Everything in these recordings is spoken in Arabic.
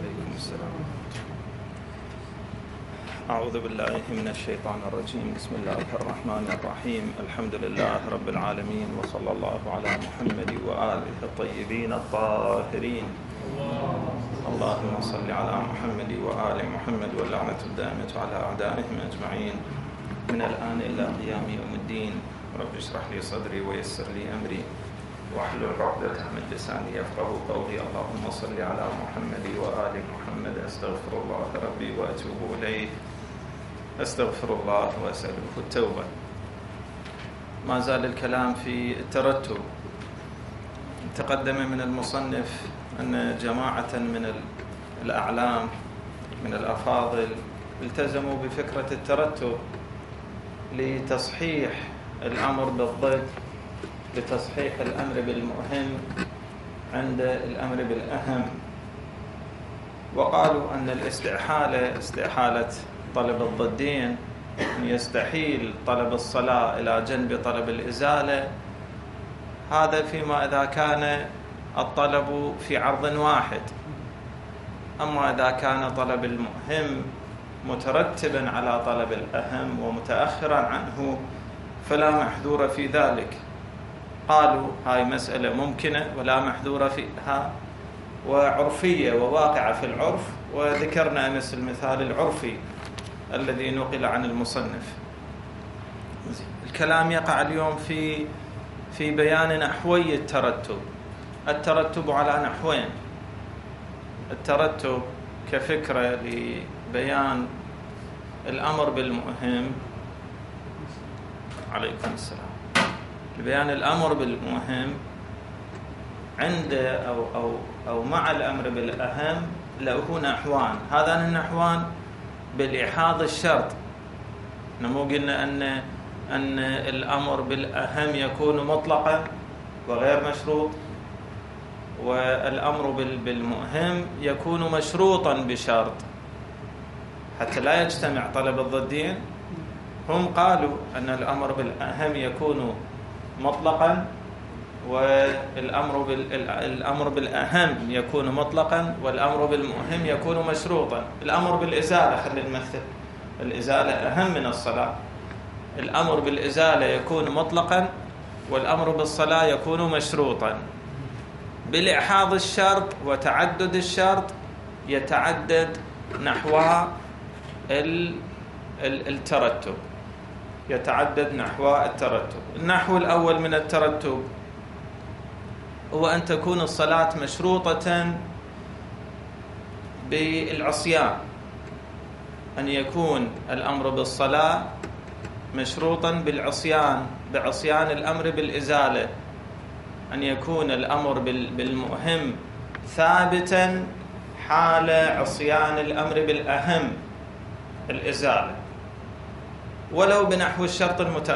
عليكم السلام. أعوذ بالله من الشيطان الرجيم. بسم الله الرحمن الرحيم. الحمد لله رب العالمين، وصلى الله على محمد وآله الطيبين الطاهرين. اللهم صل على محمد وآل محمد، واللعنة الدائمة على أعدائهم أجمعين من الآن إلى قيام يوم الدين. رب اشرح لي صدري ويسر لي أمري واحلل عقدة من لساني يفقهوا قولي. اللهم صل على محمد وآل محمد. أستغفر الله ربي وأتوب إليه، أستغفر الله وأسأله التوبة. ما زال الكلام في الترتب. تقدم من المصنف أن جماعة من الأعلام من الأفاضل التزموا بفكرة الترتب لتصحيح الأمر بالضد، لتصحيح الأمر بالمهم عند الأمر بالأهم. وقالوا أن استحالة طلب الضدين، أن يستحيل طلب الصلاة إلى جنب طلب الإزالة، هذا فيما إذا كان الطلب في عرض واحد. أما إذا كان طلب المهم مترتبا على طلب الأهم ومتأخرا عنه فلا محذور في ذلك. قالوا هاي مسألة ممكنة ولا محذور فيها، وعرفية وواقعة في العرف، وذكرنا مثل المثال العرفي الذي نقل عن المصنف. الكلام يقع اليوم في بيان نحوي الترتب. الترتب على نحوين: الترتب كفكرة لبيان الأمر بالمهم، عليكم السلام، لبيان الأمر بالمهم عند أو مع الأمر بالأهم له نحوان. هذان النحوان بالإحاض الشرط. نمو قلنا أن الأمر بالأهم يكون مطلقا وغير مشروط، والأمر بالمهم يكون مشروطا بشرط حتى لا يجتمع طلب الضدين. هم قالوا أن الأمر بالأهم يكون مطلقا، والأمر بالأهم يكون مطلقا، والأمر بالمهم يكون مشروطا. الأمر بالإزالة، خلينا نمثل، الإزالة أهم من الصلاة. الأمر بالإزالة يكون مطلقا، والأمر بالصلاة يكون مشروطا. بالإحاض الشرط وتعدد الشرط يتعدد نحو الترتب، يتعدد نحو الترتب. النحو الأول من الترتب هو أن تكون الصلاة مشروطة بالعصيان، أن يكون الأمر بالصلاة مشروطا بعصيان الأمر بالإزالة، أن يكون الأمر بالمهم ثابتا حال عصيان الأمر بالأهم الإزالة، ولو بنحو الشرط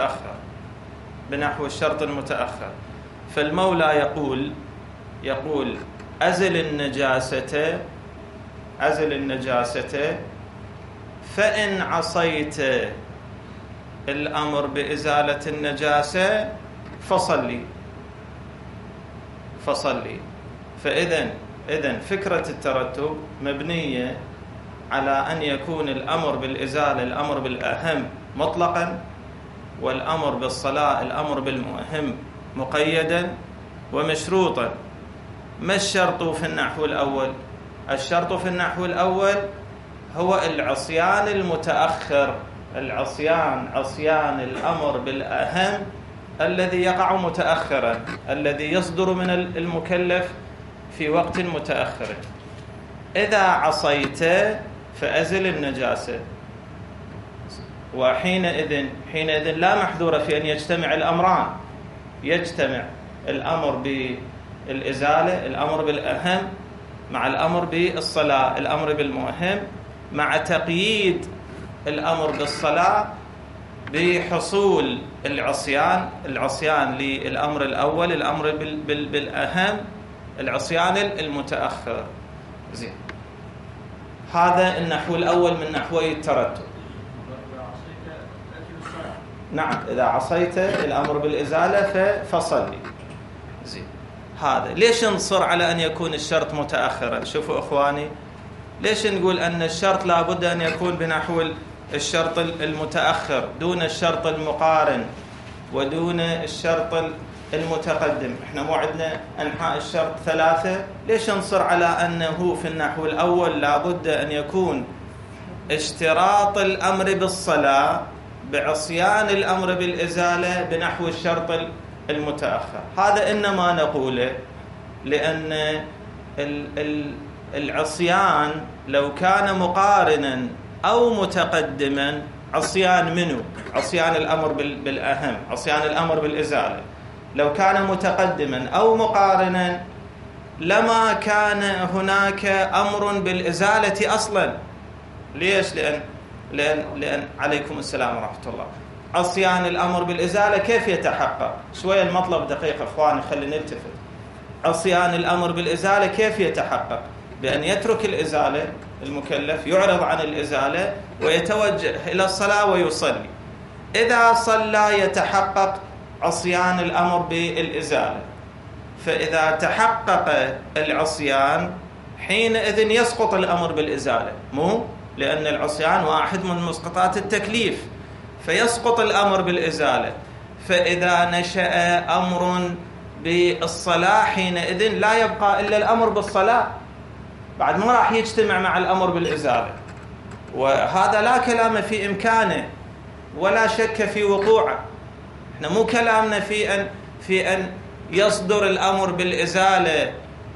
المتأخر. فالمولى يقول أزل النجاسة فإن عصيت الأمر بإزالة النجاسة فصلي. فإذن فكرة الترتب مبنية على أن يكون الأمر بالإزالة الأمر بالأهم مطلقا، والأمر بالصلاة الأمر بالمهم مقيدا ومشروطا. ما الشرط في النحو الأول؟ الشرط في النحو الأول هو العصيان المتأخر، عصيان الأمر بالأهم الذي يقع متأخرا، الذي يصدر من المكلف في وقت متأخر. إذا عصيت فأزل النجاسة، وحينئذ لا محذور في أن يجتمع الأمران، يجتمع الأمر بالإزالة الأمر بالأهم مع الأمر بالصلاة الأمر بالمهم، مع تقييد الأمر بالصلاة بحصول العصيان للأمر الأول الأمر بالأهم، العصيان المتأخر. زين، هذا النحو الأول من نحوي الترتب. نعم، إذا عصيت الأمر بالإزالة فصلي. زين، هذا ليش نصر على أن يكون الشرط متأخرا؟ شوفوا أخواني، ليش نقول أن الشرط لا بد أن يكون بنحو الشرط المتأخر دون الشرط المقارن ودون الشرط المتقدم؟ احنا مو عندنا أنحاء الشرط 3، ليش نصر على أنه في النحو الأول لا بد أن يكون اشتراط الأمر بالصلاة بعصيان الأمر بالإزالة بنحو الشرط المتأخر؟ هذا إنما نقوله لأن العصيان لو كان مقارنا أو متقدما، عصيان منه؟ عصيان الأمر بالأهم، عصيان الأمر بالإزالة. لو كان متقدما أو مقارنا لما كان هناك أمر بالإزالة أصلا. ليش؟ لأن عليكم السلام ورحمة الله، عصيان الأمر بالإزالة كيف يتحقق؟ شوية المطلب دقيق أخواني، خلينا نلتفت. عصيان الأمر بالإزالة كيف يتحقق؟ بأن يترك الإزالة المكلف، يعرض عن الإزالة ويتوجه إلى الصلاة ويصلي. إذا صلى يتحقق عصيان الأمر بالإزالة، فإذا تحقق العصيان حينئذ يسقط الأمر بالإزالة، مو؟ لأن العصيان واحد من مسقطات التكليف، فيسقط الأمر بالإزالة. فإذا نشأ أمر بالصلاة حينئذ لا يبقى إلا الأمر بالصلاة، بعد ما راح يجتمع مع الأمر بالإزالة. وهذا لا كلام في إمكانه ولا شك في وقوعه. احنا مو كلامنا في أن يصدر الأمر بالإزالة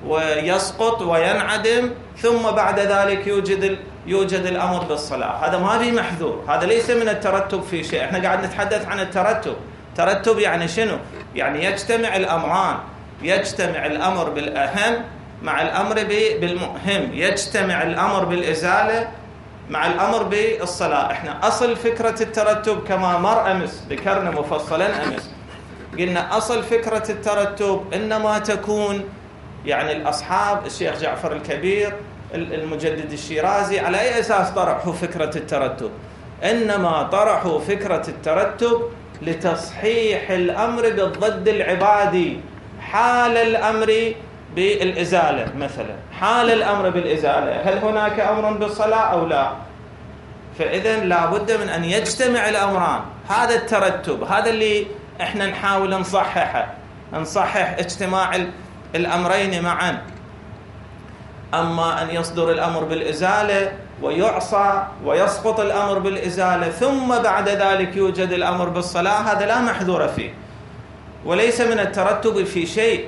ويسقط وينعدم ثم بعد ذلك يوجد الأمر بالصلاة. هذا ما في محذور، هذا ليس من الترتب في شيء. احنا قاعد نتحدث عن الترتب. ترتب يعني شنو؟ يعني يجتمع الأمران، يجتمع الأمر بالأهم مع الأمر بالمهم، يجتمع الأمر بالإزالة مع الأمر بالصلاة. احنا أصل فكرة الترتب كما مر أمس، ذكرنا مفصلا أمس، قلنا أصل فكرة الترتب إنما تكون، يعني الأصحاب الشيخ جعفر الكبير المجدد الشيرازي على أي أساس طرحوا فكرة الترتب؟ إنما طرحوا فكرة الترتب لتصحيح الأمر بالضد العبادي حال الأمر بالإزالة. مثلا حال الأمر بالإزالة، هل هناك أمر بالصلاة أو لا؟ فإذا لا بد من أن يجتمع الأمران. هذا الترتب، هذا اللي احنا نحاول نصححه، نصحح اجتماع الأمرين معا. أما أن يصدر الأمر بالإزالة ويعصى ويسقط الأمر بالإزالة ثم بعد ذلك يوجد الأمر بالصلاة، هذا لا محذور فيه وليس من الترتب في شيء.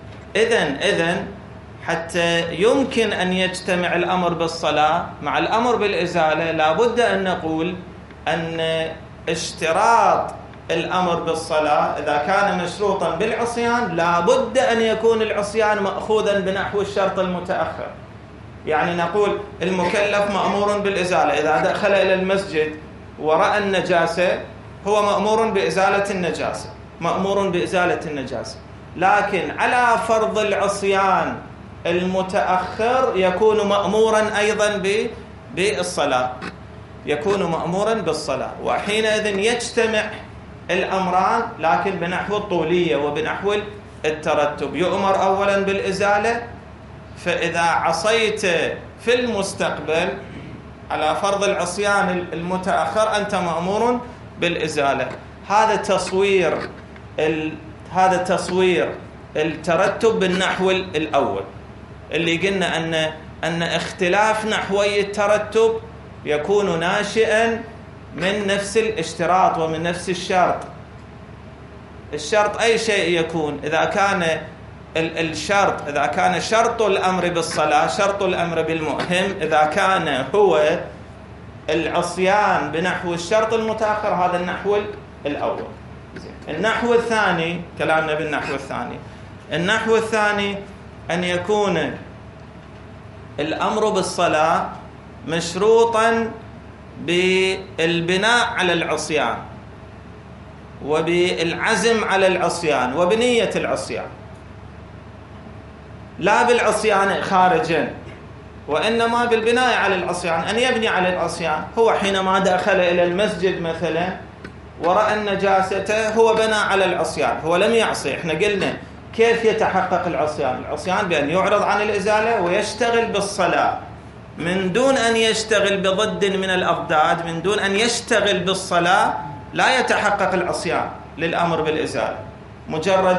إذن حتى يمكن أن يجتمع الأمر بالصلاة مع الأمر بالإزالة لا بد أن نقول أن اشتراط الأمر بالصلاة إذا كان مشروطا بالعصيان لا بد أن يكون العصيان مأخوذا بنحو الشرط المتأخر. يعني نقول المكلف مأمور بالإزالة، إذا دخل إلى المسجد ورأى النجاسة هو مأمور بإزالة النجاسة، مأمور بإزالة النجاسة، لكن على فرض العصيان المتأخر يكون مأمورا أيضا بالصلاة، يكون مأمورا بالصلاة. وحينئذ يجتمع الأمران لكن بنحو الطولية وبنحو الترتب. يؤمر أولا بالإزالة، فإذا عصيت في المستقبل على فرض العصيان المتأخر أنت مأمور بالإزالة. هذا تصوير الترتب بالنحو الأول، اللي قلنا أن اختلاف نحوي الترتب يكون ناشئا من نفس الاشتراط ومن نفس الشرط. الشرط أي شيء يكون، إذا كان الشرط، إذا كان شرط الأمر بالصلاة شرط الأمر بالمهم، إذا كان هو العصيان بنحو الشرط المتأخر، هذا النحو الأول. النحو الثاني، كلامنا بالنحو الثاني، النحو الثاني أن يكون الأمر بالصلاة مشروطا بالبناء على العصيان وبالعزم على العصيان وبنية العصيان، لا بالعصيان خارجا، وإنما بالبناء على العصيان، أن يبني على العصيان. هو حينما دخل إلى المسجد مثلا ورأى النجاسة هو بنى على العصيان، هو لم يعصي. احنا قلنا كيف يتحقق العصيان؟ العصيان بأن يعرض عن الإزالة ويشتغل بالصلاة. من دون أن يشتغل بضد من الأضداد، من دون أن يشتغل بالصلاة، لا يتحقق العصيان للأمر بالإزالة. مجرد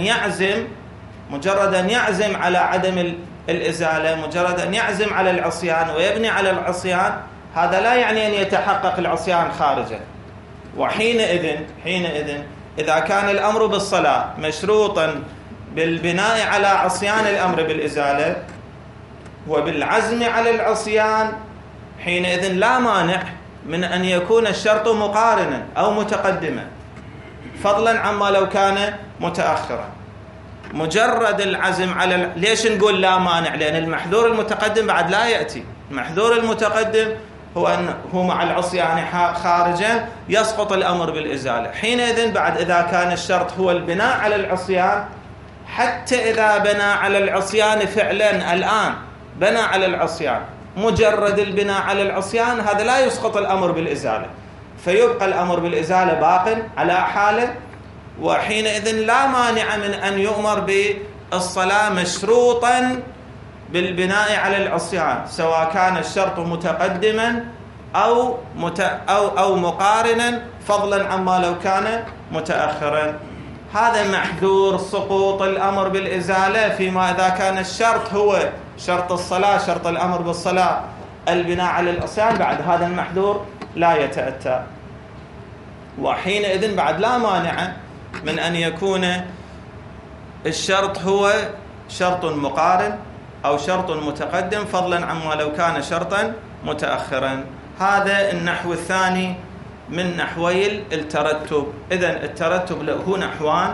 أن يعزم على عدم الإزالة، مجرد أن يعزم على العصيان ويبني على العصيان، هذا لا يعني أن يتحقق العصيان خارجا. وحينئذ إذا كان الأمر بالصلاة مشروطا بالبناء على عصيان الأمر بالإزالة وبالعزم على العصيان، حينئذ لا مانع من أن يكون الشرط مقارنا أو متقدما، فضلا عما لو كان متأخرا. مجرد العزم على ليش نقول لا مانع؟ لأن المحذور المتقدم بعد لا يأتي. المحذور المتقدم هو أنه مع العصيان خارجا يسقط الأمر بالإزالة. حينئذ بعد إذا كان الشرط هو البناء على العصيان، حتى إذا بنى على العصيان فعلا الآن بنى على العصيان، مجرد البناء على العصيان هذا لا يسقط الأمر بالإزالة، فيبقى الأمر بالإزالة باق على حاله. وحينئذ لا مانع من أن يؤمر بالصلاة مشروطا بالبناء على العصيان، سواء كان الشرط متقدما أو مقارنا، فضلا عما لو كان متأخرا. هذا محذور سقوط الأمر بالإزالة فيما إذا كان الشرط هو شرط الصلاة، شرط الأمر بالصلاة البناء على العصيان، بعد هذا المحذور لا يتأتى. وحينئذ بعد لا مانع من أن يكون الشرط هو شرط مقارن أو شرط متقدم، فضلا عما لو كان شرطا متأخرا. هذا النحو الثاني من نحوي الترتب. إذن الترتب له نحوان،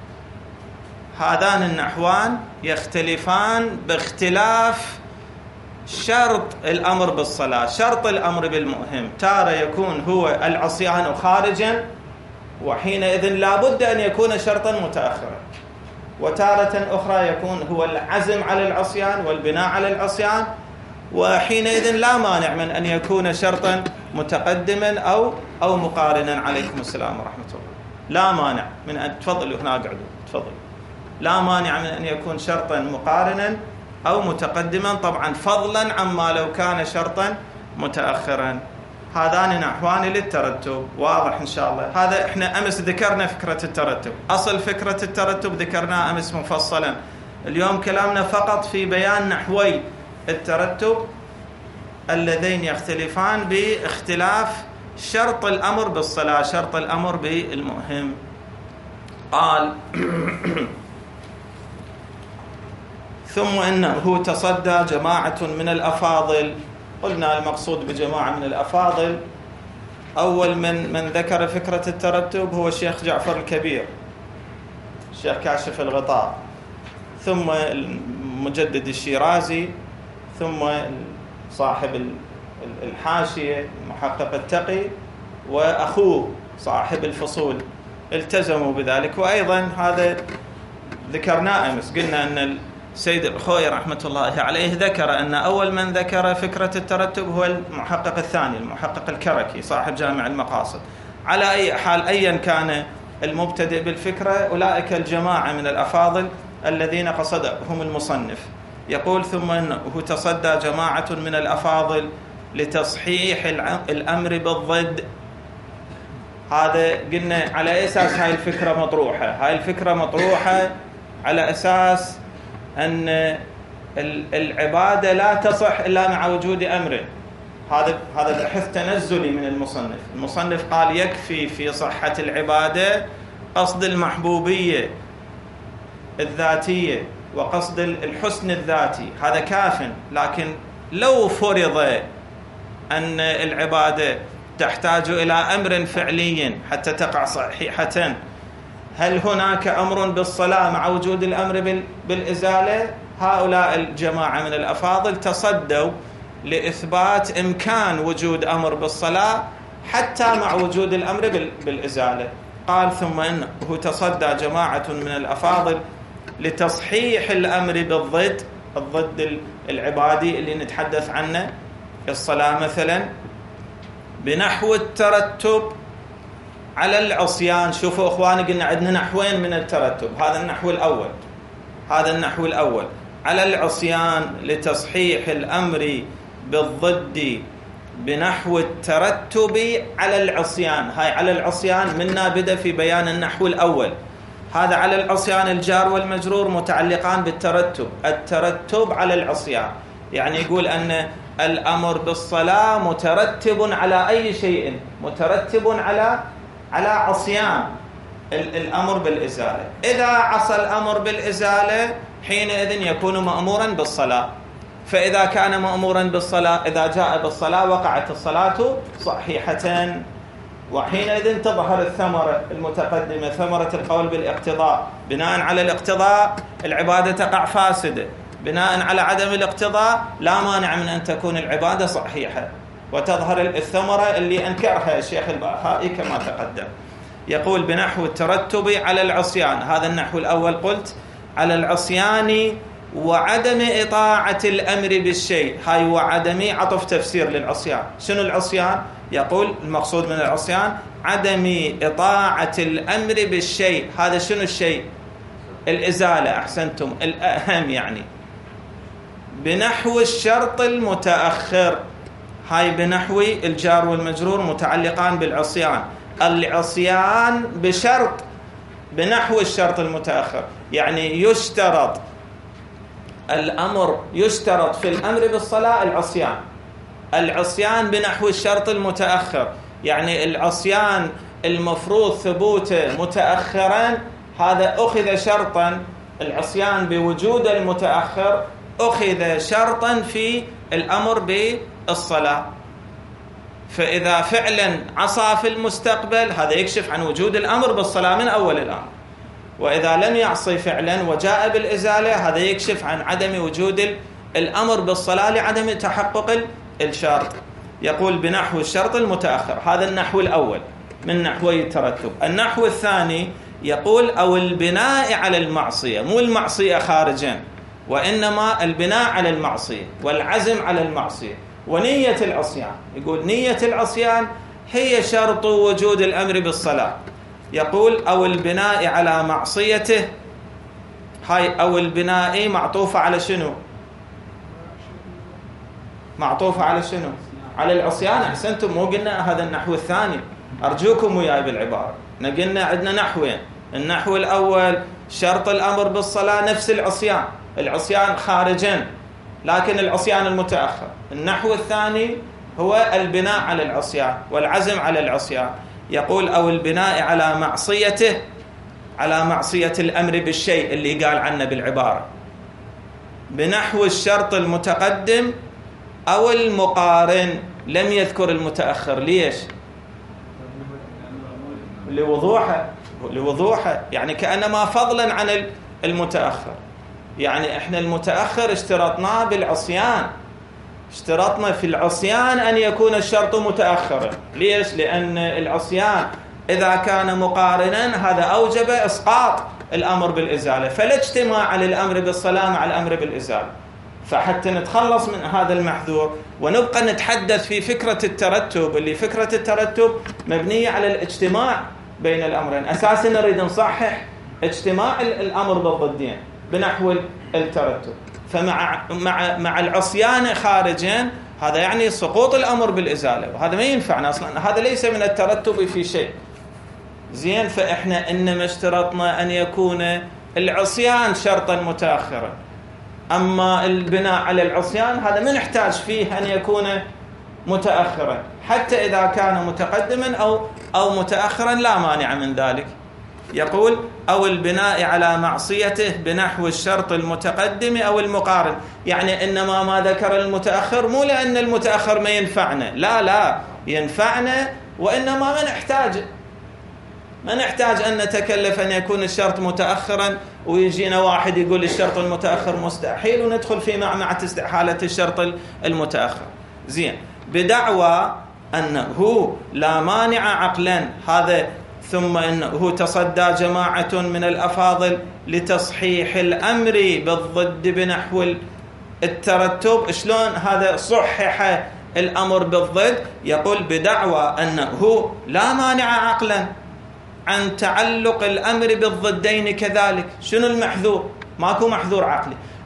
هذان النحوان يختلفان باختلاف شرط الأمر بالصلاة. شرط الأمر بالمهم تارة يكون هو العصيان خارجا، وحينئذ لا بد أن يكون شرطا متأخرا، وتارة أخرى يكون هو العزم على العصيان والبناء على العصيان، وحينئذ لا مانع من أن يكون شرطا متقدما أو مقارنا. عليكم السلام ورحمة الله. لا مانع من أن تفضلوا هنا قعدوا تفضل. لا مانع من أن يكون شرطا مقارنا أو متقدما، طبعا فضلا عما لو كان شرطا متأخرا. هذان نحوان للترتب، واضح إن شاء الله. هذا إحنا أمس ذكرنا فكرة الترتب، أصل فكرة الترتب ذكرناها أمس مفصلا. اليوم كلامنا فقط في بيان نحوي الترتب اللذين يختلفان باختلاف شرط الأمر بالصلاة، شرط الأمر بالمهم. قال ثم إنه تصدى جماعة من الأفاضل. قلنا المقصود بجماعة من الأفاضل، أول من ذكر فكرة الترتب هو الشيخ جعفر الكبير، الشيخ كاشف الغطاء، ثم المجدد الشيرازي، ثم صاحب الحاشية المحقق التقي، وأخوه صاحب الفصول التزموا بذلك. وأيضا هذا ذكرناه أمس، قلنا أن السيد الخوي رحمة الله عليه ذكر أن أول من ذكر فكرة الترتب هو المحقق الثاني، المحقق الكركي صاحب جامع المقاصد. على أي حال أيا كان المبتدئ بالفكرة، أولئك الجماعة من الأفاضل الذين قصدهم المصنف. يقول ثم أنه تصدى جماعة من الأفاضل لتصحيح الأمر بالضد. هذا قلنا على أساس هاي الفكرة مطروحة. هاي الفكرة مطروحة على أساس أن العبادة لا تصح إلا مع وجود أمر. هذا بحث تنزلي من المصنف. المصنف قال يكفي في صحة العبادة قصد المحبوبية الذاتية وقصد الحسن الذاتي، هذا كاف. لكن لو فرض أن العبادة تحتاج إلى أمر فعلي حتى تقع صحيحة، هل هناك أمر بالصلاة مع وجود الأمر بالإزالة؟ هؤلاء الجماعة من الأفاضل تصدوا لإثبات إمكان وجود أمر بالصلاة حتى مع وجود الأمر بالإزالة. قال ثم إنه تصدى جماعة من الأفاضل لتصحيح الأمر بالضد، الضد العبادي اللي نتحدث عنه الصلاة مثلا، بنحو الترتب على العصيان. شوفوا أخواني، قلنا عندنا نحوين من الترتب، هذا النحو الأول على العصيان لتصحيح الأمر بالضد بنحو الترتب على العصيان. هاي على العصيان منا بدأ في بيان النحو الأول. هذا على العصيان الجار والمجرور متعلقان بالترتب، الترتب على العصيان، يعني يقول أن الأمر بالصلاة مترتب على أي شيء، مترتب على عصيان الأمر بالإزالة. إذا عصى الأمر بالإزالة حينئذ يكون مأمورا بالصلاة. فإذا كان مأمورا بالصلاة، إذا جاء بالصلاة وقعت الصلاة صحيحة، وحينئذ تظهر الثمرة المتقدمة، ثمرة القول بالاقتضاء. بناء على الاقتضاء العبادة تقع فاسدة، بناء على عدم الاقتضاء لا مانع من أن تكون العبادة صحيحة، وتظهر الثمرة اللي أنكرها الشيخ الباهائي كما تقدم. يقول بنحو الترتب على العصيان، هذا النحو الأول قلت على العصيان وعدم إطاعة الأمر بالشيء. هاي وعدم عطف تفسير للعصيان. شنو العصيان؟ يقول المقصود من العصيان عدم إطاعة الأمر بالشيء. هذا شنو الشيء؟ الإزالة، أحسنتم، الأهم يعني. بنحو الشرط المتأخر، هاي بنحو الجار والمجرور متعلقان بالعصيان. العصيان بشرط، بنحو الشرط المتأخر، يعني يشترط الأمر، يشترط في الأمر بالصلاة العصيان. العصيان بنحو الشرط المتأخر، يعني العصيان المفروض ثبوته متأخرا، هذا أخذ شرطا، العصيان بوجود المتأخر أخذ شرطا في الأمر بالصلاة. فإذا فعلا عصى في المستقبل هذا يكشف عن وجود الأمر بالصلاة من أول الأمر، وإذا لم يعصي فعلا وجاء بالإزالة هذا يكشف عن عدم وجود الأمر بالصلاة لعدم تحقق الشرط. يقول بنحو الشرط المتأخر، هذا النحو الأول من نحوي الترتب. النحو الثاني يقول أو البناء على المعصية، مو المعصية خارجا، وإنما البناء على المعصية والعزم على المعصية ونية العصيان. يقول نية العصيان هي شرط وجود الأمر بالصلاة. يقول أو البناء على معصيته، هاي أو البناء معطوفة على شنو؟ معطوفة على شنو؟ على العصيان. أحسنتم، مو قلنا هذا النحو الثاني؟ أرجوكم وياي بالعبارة. قلنا عندنا نحوين، النحو الأول شرط الأمر بالصلاة نفس العصيان، العصيان خارجا لكن العصيان المتأخر. النحو الثاني هو البناء على العصيان والعزم على العصيان. يقول أو البناء على معصيته، على معصية الأمر بالشيء اللي قال عنه بالعبارة، بنحو الشرط المتقدم أو المقارن. لم يذكر المتأخر، ليش؟ لوضوحه، يعني كأنما فضلا عن المتأخر. يعني احنا المتأخر اشترطناه بالعصيان، اشترطنا في العصيان أن يكون الشرط متأخرا. ليش؟ لأن العصيان إذا كان مقارنا هذا أوجب إسقاط الأمر بالإزالة، فلا اجتماع للأمر بالصلاة مع الأمر بالإزالة. فحتى نتخلص من هذا المحذور ونبقى نتحدث في فكرة الترتب، اللي فكرة الترتب مبنية على الاجتماع بين الأمرين. أساسا نريد نصحح اجتماع الأمر بالضدين بنحو الترتب. فمع العصيان خارجين هذا يعني سقوط الأمر بالإزالة، وهذا ما ينفعنا أصلا، هذا ليس من الترتب في شيء. زين، فإحنا إنما اشترطنا أن يكون العصيان شرطا متأخرا، أما البناء على العصيان هذا ما نحتاج فيه أن يكون متأخرا، حتى إذا كان متقدما أو متأخرا لا مانع من ذلك. يقول أو البناء على معصيته بنحو الشرط المتقدم أو المقارن، يعني إنما ما ذكر المتأخر مو لأن المتأخر ما ينفعنا، لا ينفعنا، وإنما ما نحتاج أن نتكلف أن يكون الشرط متأخرا ويجينا واحد يقول الشرط المتأخر مستحيل وندخل في معمعة استحالة الشرط المتأخر. زين، بدعوى أنه لا مانع عقلا، هذا ثم أنه تصدى جماعة من الأفاضل لتصحيح الأمر بالضد بنحو الترتب. شلون هذا صحح الأمر بالضد؟ يقول بدعوى أنه لا مانع عقلا عن تعلق الأمر بالضدين كذلك. شنو المحذور؟ ماكو محذور عقلي،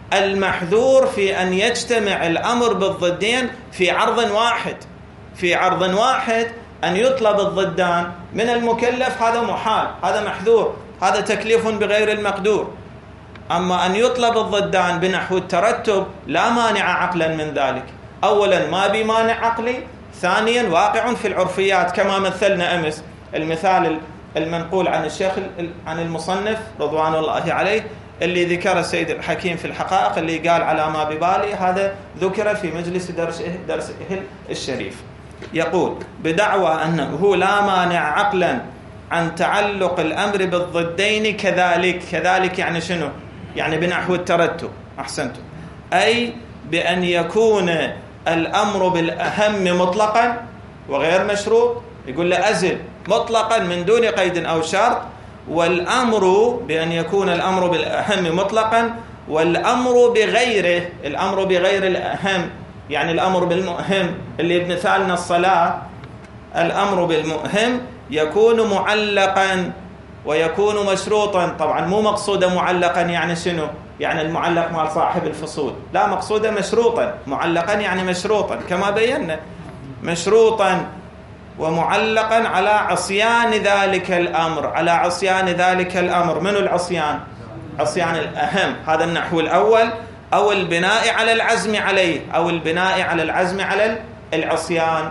المحذور في أن يجتمع الأمر بالضدين في عرض واحد. في عرض واحد أن يطلب الضدان من المكلف، هذا محال، هذا محذور، هذا تكليف بغير المقدور. أما أن يطلب الضدان بنحو الترتب لا مانع عقلا من ذلك. أولا ما بمانع عقلي، ثانيا واقع في العرفيات كما مثلنا أمس. المثال المنقول عن الشيخ عن المصنف رضوان الله عليه اللي ذكر السيد الحكيم في الحقائق، اللي قال على ما ببالي، هذا ذكر في مجلس درسه الشريف. يقول بدعوى أنه لا مانع عقلا عن تعلق الأمر بالضدين كذلك يعني شنو؟ يعني بنحو الترتب. أحسنتم. أي بأن يكون الأمر بالأهم مطلقا وغير مشروط، يقول له أزل مطلقا من دون قيد أو شرط، والأمر بأن يكون الأمر بالأهم مطلقا والأمر بغيره، الأمر بغير الأهم يعني الأمر بالمهم اللي بمثالنا الصلاة، الأمر بالمهم يكون معلقا ويكون مشروطا. طبعا مو مقصودة معلقا يعني شنو؟ يعني المعلق مع صاحب الفصول، لا، مقصودة مشروطا. معلقا يعني مشروطا كما بينا، مشروطا ومعلقا على عصيان ذلك الأمر، على عصيان ذلك الأمر. من العصيان؟ عصيان الأهم، هذا النحو الأول، أو البناء على العزم عليه، أو البناء على العزم على العصيان.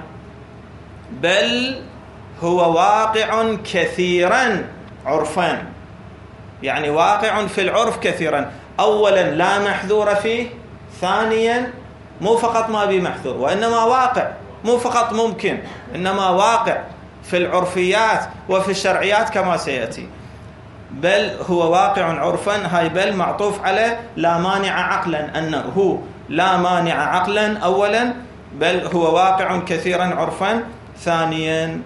بل هو واقع كثيرا عرفا، يعني واقع في العرف كثيرا. أولا لا محذور فيه، ثانيا مو فقط ما بمحذور وإنما واقع، مو فقط ممكن إنما واقع في العرفيات وفي الشرعيات كما سيأتي. بل هو واقع عرفا، هاي بل معطوف على لا مانع عقلا، أنه لا مانع عقلا أولا، بل هو واقع كثيرا عرفا ثانيا.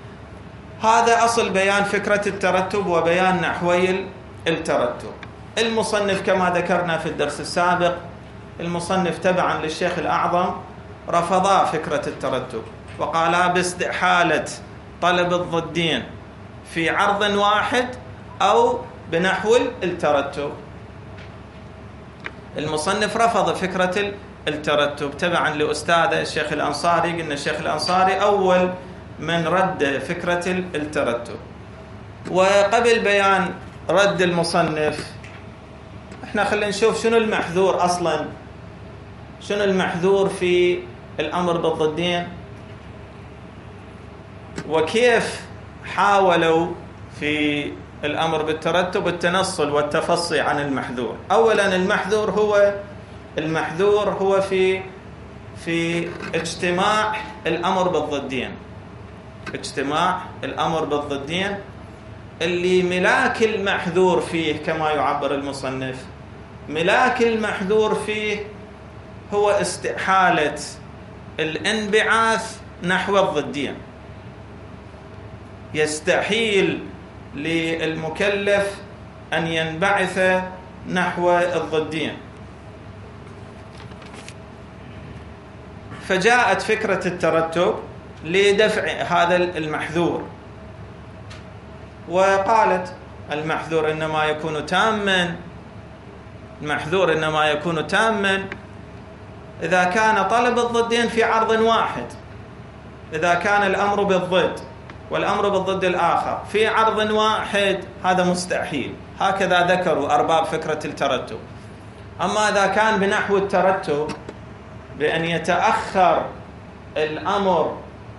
هذا أصل بيان فكرة الترتب وبيان نحوي الترتب. المصنف كما ذكرنا في الدرس السابق، المصنف تبعا للشيخ الأعظم رفضا فكرة الترتب وقالا باستحالة طلب الضدين في عرض واحد أو بنحو الترتب. المصنف رفض فكرة الترتب تبعا لأستاذه الشيخ الأنصاري. قلنا الشيخ الأنصاري أول من رد فكرة الترتب. وقبل بيان رد المصنف احنا خلينا نشوف شنو المحذور أصلا، شنو المحذور في الأمر بالضدين، وكيف حاولوا في الأمر بالترتب التنصل والتفصي عن المحذور. أولا المحذور هو في اجتماع الأمر بالضدين، اجتماع الأمر بالضدين اللي ملاك المحذور فيه كما يعبر المصنف، ملاك المحذور فيه هو استحالة الانبعاث نحو الضدين. يستحيل للمكلف أن ينبعث نحو الضدين. فجاءت فكرة الترتب لدفع هذا المحذور، وقالت المحذور إنما يكون تاما، المحذور إنما يكون تاما إذا كان طلب الضدين في عرض واحد، إذا كان الأمر بالضد والأمر بالضد الآخر في عرض واحد هذا مستحيل. هكذا ذكروا أرباب فكرة الترتب. أما إذا كان بنحو الترتب بأن يتأخر الأمر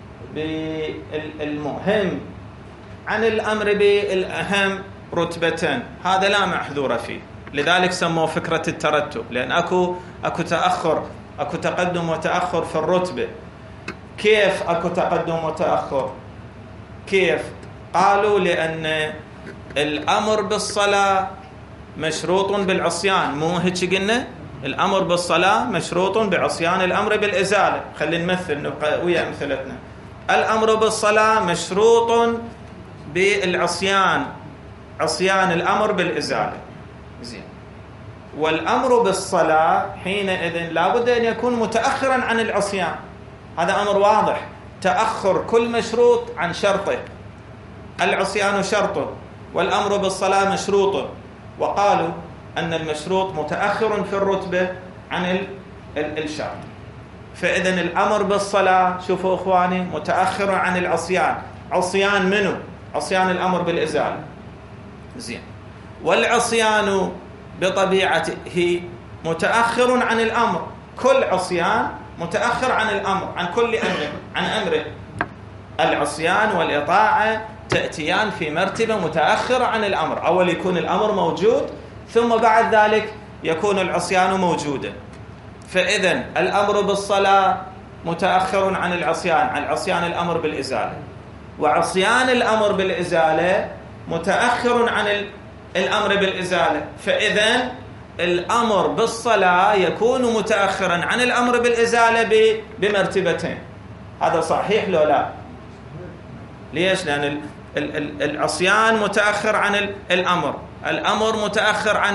بالمهم عن الأمر بالأهم رتبة، هذا لا محذور فيه. لذلك سموه فكرة الترتب، لأن أكو تأخر، أكو تقدم وتأخر في الرتبة. كيف أكو تقدم وتأخر؟ كيف؟ قالوا لأن الأمر بالصلاة مشروط بالعصيان، مو هيك قلنا؟ الأمر بالصلاة مشروط بعصيان الأمر بالإزالة. خلينا نمثل نبقى ويا أمثلتنا. الأمر بالصلاة مشروط بالعصيان، عصيان الأمر بالإزالة. زين. والأمر بالصلاة حينئذ لابد أن يكون متأخرا عن العصيان، هذا أمر واضح. تأخر كل مشروط عن شرطه، العصيان شرط والأمر بالصلاة مشروط. وقالوا أن المشروط متأخر في الرتبة عن الشرط. فإذا الأمر بالصلاة شوفوا إخواني متأخر عن العصيان. عصيان منه؟ عصيان الأمر بالإزالة. زين. والعصيان بطبيعته متأخر عن الأمر. كل عصيان متأخر عن الأمر، عن كل أمر، عن أمره. العصيان والإطاعة تأتيان في مرتبة متأخرة عن الأمر. أول يكون الأمر موجود، ثم بعد ذلك يكون العصيان موجودا. فإذا الأمر بالصلاة متأخر عن العصيان، عن عصيان الأمر بالإزالة. وعصيان الأمر بالإزالة متأخر عن الأمر بالإزالة. فإذا الأمر بالصلاة يكون متأخرا عن الأمر بالإزالة بمرتبتين. هذا صحيح لو لا؟ ليش؟ لأن العصيان متأخر عن الأمر، الأمر متأخر عن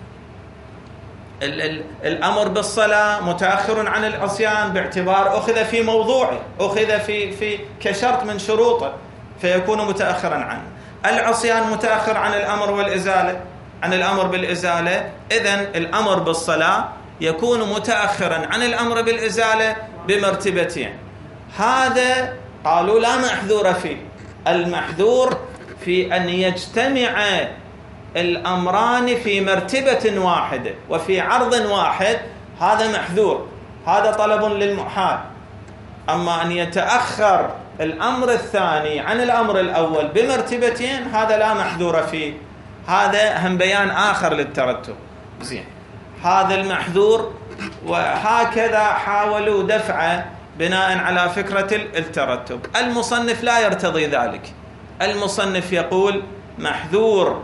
الأمر بالصلاة متأخر عن العصيان باعتبار أخذ في موضوعه، أخذ في كشرط من شروطه، فيكون متأخرا عنه. العصيان متأخر عن الأمر والإزالة، عن الأمر بالإزالة. إذن الأمر بالصلاة يكون متأخرا عن الأمر بالإزالة بمرتبتين. هذا قالوا لا محذور فيه. المحذور في أن يجتمع الأمران في مرتبة واحدة وفي عرض واحد، هذا محذور، هذا طلب للمحال. أما أن يتأخر الأمر الثاني عن الأمر الأول بمرتبتين، هذا لا محذور فيه. هذا هم بيان آخر للترتب. زين، هذا المحذور، وهكذا حاولوا دفعه بناء على فكرة الترتب. المصنف لا يرتضي ذلك. المصنف يقول محذور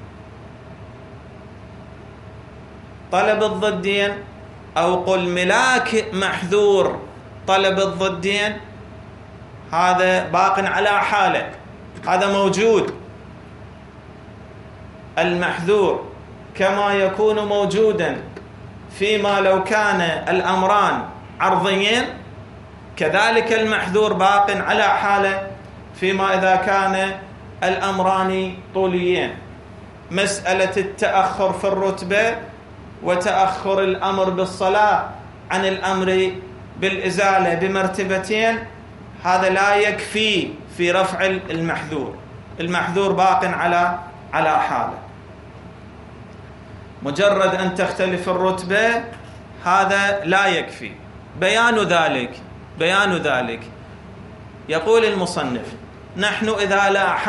طلب الضدين، أو قل ملاك محذور طلب الضدين، هذا باق على حاله، هذا موجود. المحذور كما يكون موجودا فيما لو كان الأمران عرضيين، كذلك المحذور باق على حاله فيما إذا كان الأمران طوليين. مسألة التأخر في الرتبة وتأخر الأمر بالصلاة عن الأمر بالإزالة بمرتبتين، هذا لا يكفي في رفع المحذور. المحذور باق على حاله. مجرد أن تختلف الرتبة هذا لا يكفي. بيان ذلك يقول المصنف: نحن إذا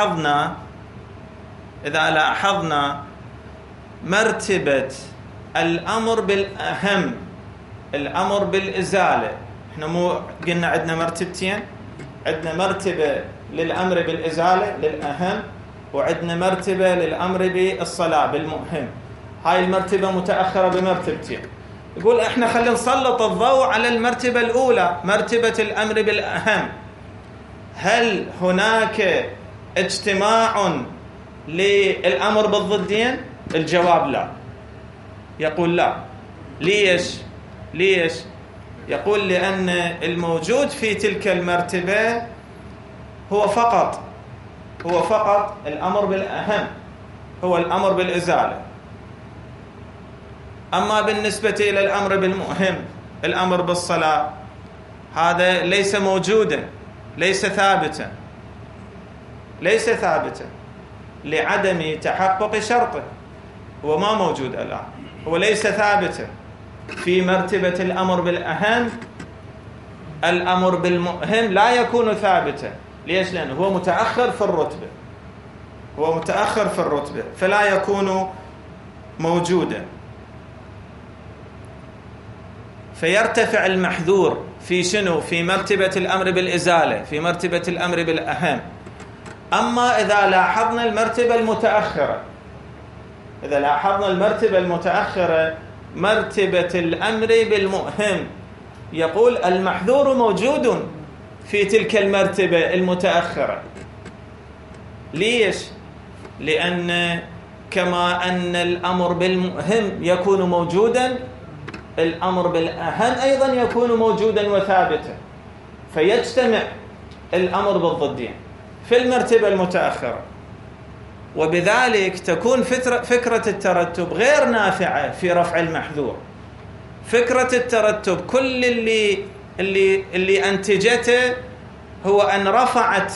لاحظنا مرتبة الأمر بالأهم، الأمر بالإزالة، احنا مو قلنا عندنا مرتبتين؟ عندنا مرتبة للأمر بالإزالة للأهم، وعندنا مرتبة للأمر بالصلاة بالمهم. هاي المرتبة متأخرة بمرتبتين. يقول احنا خلينا نسلط الضوء على المرتبة الأولى، مرتبة الأمر بالأهم. هل هناك اجتماع للأمر بالضدين؟ الجواب لا. يقول لا. ليش؟ يقول لأن الموجود في تلك المرتبة هو فقط الأمر بالأهم، هو الأمر بالإزالة. أما بالنسبة إلى الأمر بالمهم، الأمر بالصلاة، هذا ليس موجودا، ليس ثابتا لعدم تحقق شرطه. هو ما موجود الآن، هو ليس ثابتا في مرتبة الأمر بالأهم. الأمر بالمهم لا يكون ثابتا. ليش؟ لأنه هو متأخر في الرتبة، فلا يكون موجودا. فيرتفع المحذور في شنو؟ في مرتبة الأمر بالإزالة، في مرتبة الأمر بالأهم. أما إذا لاحظنا المرتبة المتأخرة، مرتبة الأمر بالمهم، يقول المحذور موجود في تلك المرتبة المتأخرة. ليش؟ لأن كما أن الأمر بالمهم يكون موجودا، الأمر بالأهم أيضا يكون موجودا وثابتا، فيجتمع الأمر بالضدين في المرتبة المتأخرة. وبذلك تكون فكرة الترتب غير نافعة في رفع المحذور. فكرة الترتب كل اللي أنتجته هو أن رفعت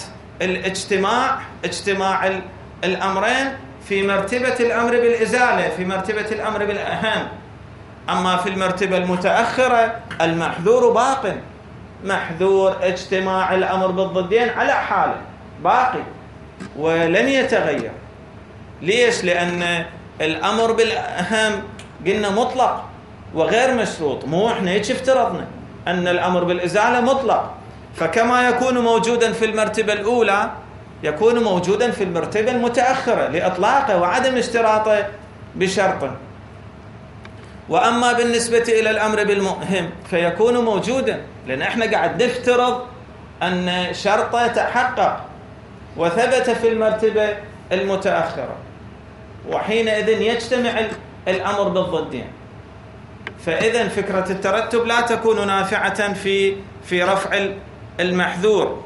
اجتماع الأمرين في مرتبة الأمر بالإزالة، في مرتبة الأمر بالأهم. أما في المرتبة المتأخرة المحذور باق، محذور اجتماع الأمر بالضدين على حاله باقي ولن يتغير. ليش؟ لأن الأمر بالأهم قلنا مطلق وغير مشروط، مو احنا هيك افترضنا أن الأمر بالإزالة مطلق، فكما يكون موجودا في المرتبة الأولى يكون موجودا في المرتبة المتأخرة لإطلاقه وعدم اشتراطه بشرط. وأما بالنسبة إلى الأمر بالمهم فيكون موجودا، لأن احنا قاعد نفترض أن شرطه تحقق وثبت في المرتبة المتأخرة، وحينئذ يجتمع الأمر بالضدين. فإذا فكرة الترتب لا تكون نافعة في رفع المحذور.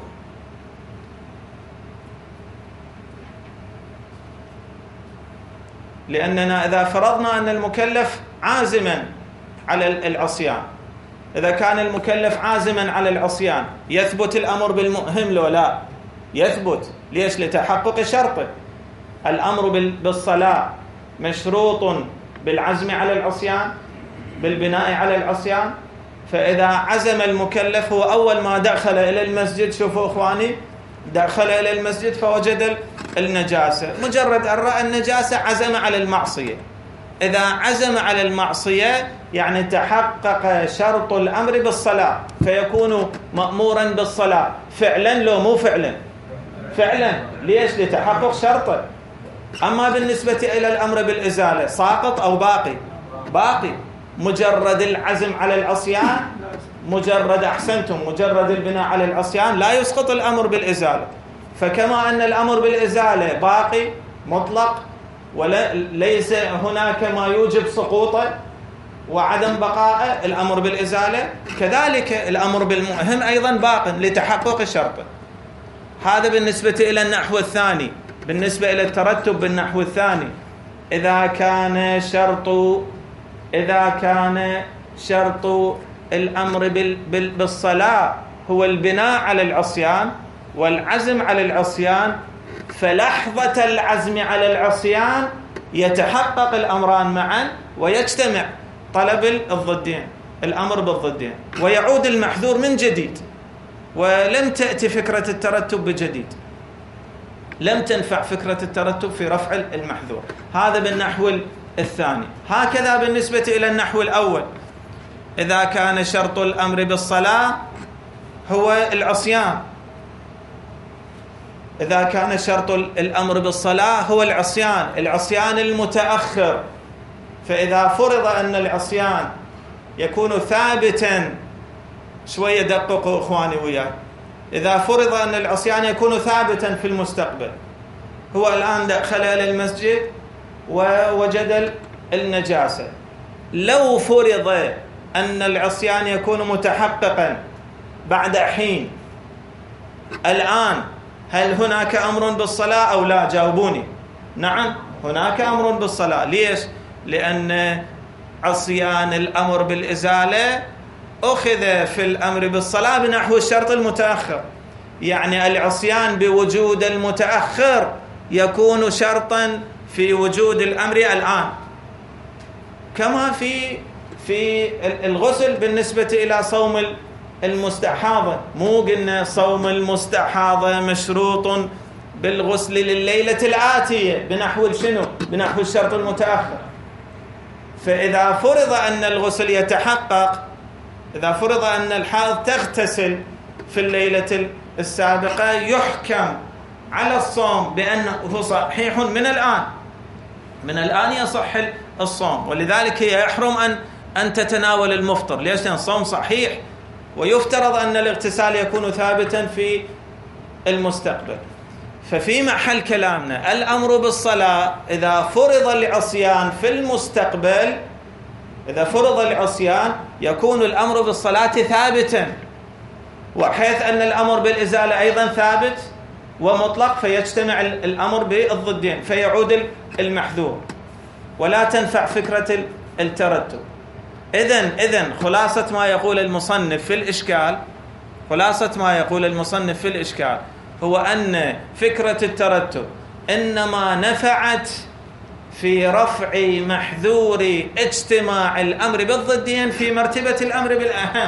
لأننا إذا فرضنا أن المكلف عازما على العصيان، إذا كان المكلف عازما على العصيان يثبت الأمر بالمهم لو لا؟ يثبت. ليش؟ لتحقق شرطه. الأمر بالصلاة مشروط بالعزم على العصيان، بالبناء على العصيان. فإذا عزم المكلف هو أول ما دخل إلى المسجد، شوفوا إخواني، دخل إلى المسجد فوجد النجاسة، مجرد أن رأى النجاسة عزم على المعصية. إذا عزم على المعصية يعني تحقق شرط الأمر بالصلاة، فيكون مأمورا بالصلاة فعلا لو مو فعلا؟ فعلا. ليش؟ لتحقق شرطه. أما بالنسبة إلى الأمر بالإزالة ساقط أو باقي؟ باقي. مجرد العزم على العصيان، مجرد البناء على العصيان لا يسقط الأمر بالإزالة. فكما أن الأمر بالإزالة باقي مطلق وليس هناك ما يوجب سقوطه وعدم بقاء الأمر بالإزالة، كذلك الأمر بالمهم أيضا باق لتحقق شرطه. هذا بالنسبة إلى النحو الثاني. بالنسبة إلى الترتب بالنحو الثاني، إذا كان شرط الأمر بالصلاة هو البناء على العصيان والعزم على العصيان، فلحظة العزم على العصيان يتحقق الأمران معا ويجتمع طلب الضدين، الأمر بالضدين، ويعود المحذور من جديد. ولم تأتي فكرة الترتب بجديد، لم تنفع فكرة الترتب في رفع المحذور. هذا بالنحو الثاني. هكذا بالنسبة إلى النحو الأول، إذا كان شرط الأمر بالصلاة هو العصيان، إذا كان شرط الأمر بالصلاة هو العصيان المتأخر، فإذا فرض أن العصيان يكون ثابتا، شوية دققوا إخواني وياي، إذا فرض أن العصيان يكون ثابتا في المستقبل، هو الآن دخل إلى المسجد ووجد النجاسة، لو فرض أن العصيان يكون متحققا بعد حين، الآن هل هناك أمر بالصلاة أو لا؟ جاوبوني. نعم، هناك أمر بالصلاة. ليش؟ لأن عصيان الأمر بالإزالة أخذ في الأمر بالصلاة بنحو الشرط المتأخر، يعني العصيان بوجود المتأخر يكون شرطا في وجود الأمر الآن، كما في الغسل بالنسبة إلى صوم المستحاضة. مو قلنا صوم المستحاضة مشروط بالغسل لليلة الآتية بنحو شنو؟ بنحو الشرط المتأخر. فإذا فرض أن الغسل يتحقق، إذا فرض أن الحائض تغتسل في الليلة السابقة، يحكم على الصوم بأنه صحيح من الآن يصح الصوم، ولذلك هي يحرم أن تتناول المفطر. ليش؟ لأن الصوم صحيح، ويفترض أن الاغتسال يكون ثابتا في المستقبل. ففي محل كلامنا الأمر بالصلاة إذا فرض العصيان في المستقبل، إذا فرض العصيان يكون الأمر بالصلاة ثابتا، وحيث أن الأمر بالإزالة أيضا ثابت، ومطلق فيجتمع الأمر بالضدين فيعود المحذور، ولا تنفع فكرة الترتب. إذن خلاصة ما يقول المصنف في الإشكال هو أن فكرة الترتب إنما نفعت في رفع محذور اجتماع الأمر بالضدين في مرتبة الأمر بالأهم.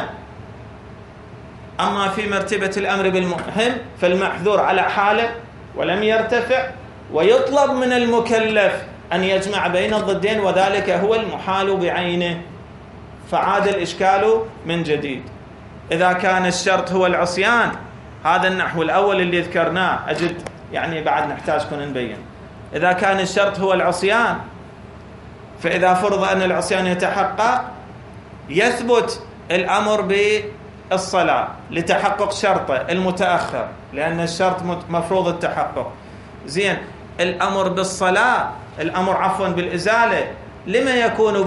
أما في مرتبة الأمر بالمهم فالمحذور على حاله ولم يرتفع، ويطلب من المكلف أن يجمع بين الضدين، وذلك هو المحال بعينه، فعاد الإشكال من جديد. إذا كان الشرط هو العصيان، هذا النحو الأول اللي ذكرناه أجد يعني بعد نحتاج كنا نبين. إذا كان الشرط هو العصيان، فإذا فرض أن العصيان يتحقق يثبت الأمر بالصلاة لتحقق شرطه المتأخر، لأن الشرط مفروض التحقق. زين، الأمر بالصلاة، الأمر بالإزالة لما يكون